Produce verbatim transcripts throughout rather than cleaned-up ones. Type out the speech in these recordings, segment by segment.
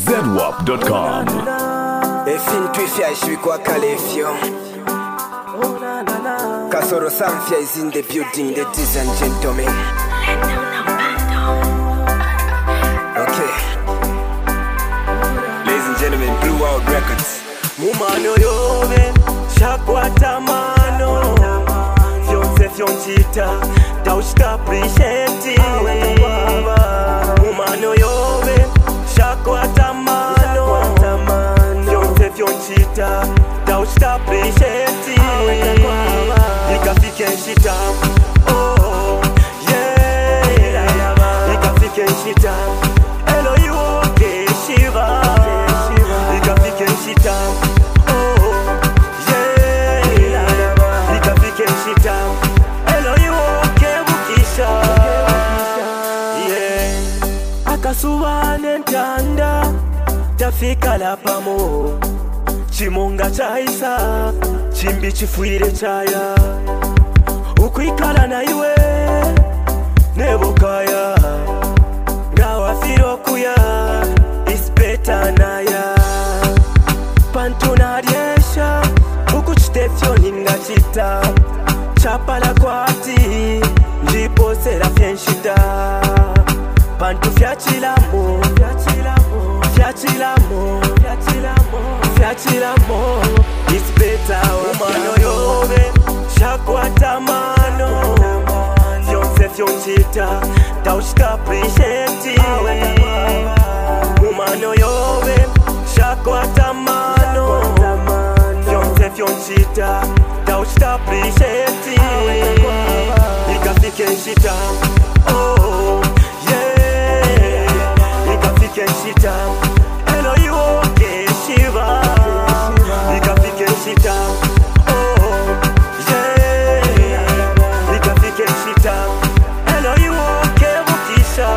zedwap dot com. Efin Twifia Shwikwa Kalefio Kasoro Samfia is in the building, ladies and gentlemen. Okay, ladies and gentlemen, Blue Out Records. Mumano yove, shakwata mano Fyonse fyonchita, taushka appreciate. Mumano yove, shakwata mano Fyonse fyonchita, taushka appreciate. Nikafike nshita, oh yeah. Nikafike nshita, hello you okay Shiva. Nikafike nshita, akasuwane ntanda tafika lapamo chimunga chaisa chimbi chifuire chaya ukwikala na iwe nebukaya ngawafiro kuya ispeta naya pantuna riesha ukuchitefyo ningachita chapala kwati ndipo serafia nshita Pantu fiachilamo, fiachilamo, fiachilamo, fiachilamo, fiachilamo. It's better umano yove, shakwata mano Fyonse fyonchita, taushka appreciate. Umano yove, shakwata mano Fyonse fyonchita, taushka appreciate. Nikafike nshita, oh Nshita, hello you okay Shiva. Nikafike nshita, oh yeah. Nikafike nshita, hello you okay Bukisha,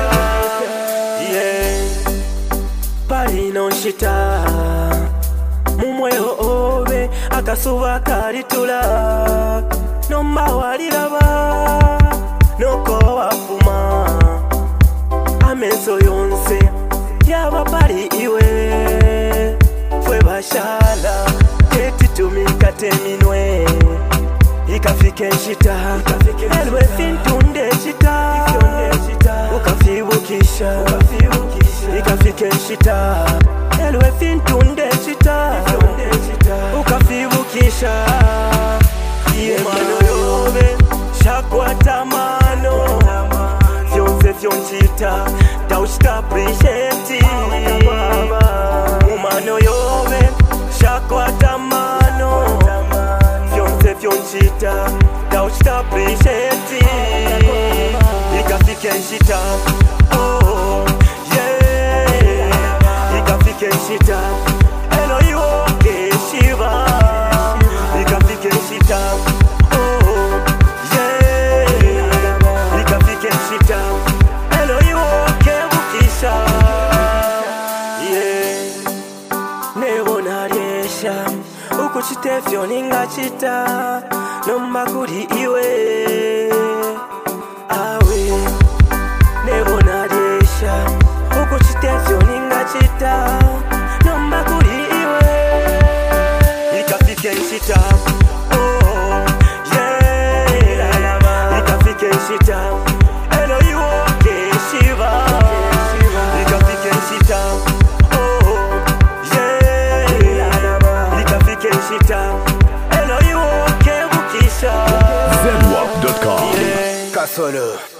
yeah. Palino nshita, mumweho obe akasuba karitula nomba waliraba noko wafuma ameso yonse yaba pali iwe fwe bashala keti tumikate minwe ikafike nshita elwe fintunde chita ukafibukisha ikafike nshita elwe fintunde chita ukafibukisha umano yobe shakwata mano Fyonse fyonchita, taushka appreciate. Umano yove, shakwata mano Fyonse fyonchita, taushka appreciate. Nikafike nshita, oh yeah. Nikafike nshita, hello you okay Shiva. Nikafike nshita, oh yeah. Nikafike nshita, hello you okay Bukisha, yeah. Nebona riesha, ukuchitefyo ningachita nomba kuri iwe awe. Nebona riesha, ukuchitefyo ningachita nomba kuri iwe. Nikafike nshita, oh yeah. Nikafike nshita, hello you okay Shiva. Nikafike nshita, oh yeah. Nikafike nshita, hello you okay Bukisha. zedwap dot com. Kasoro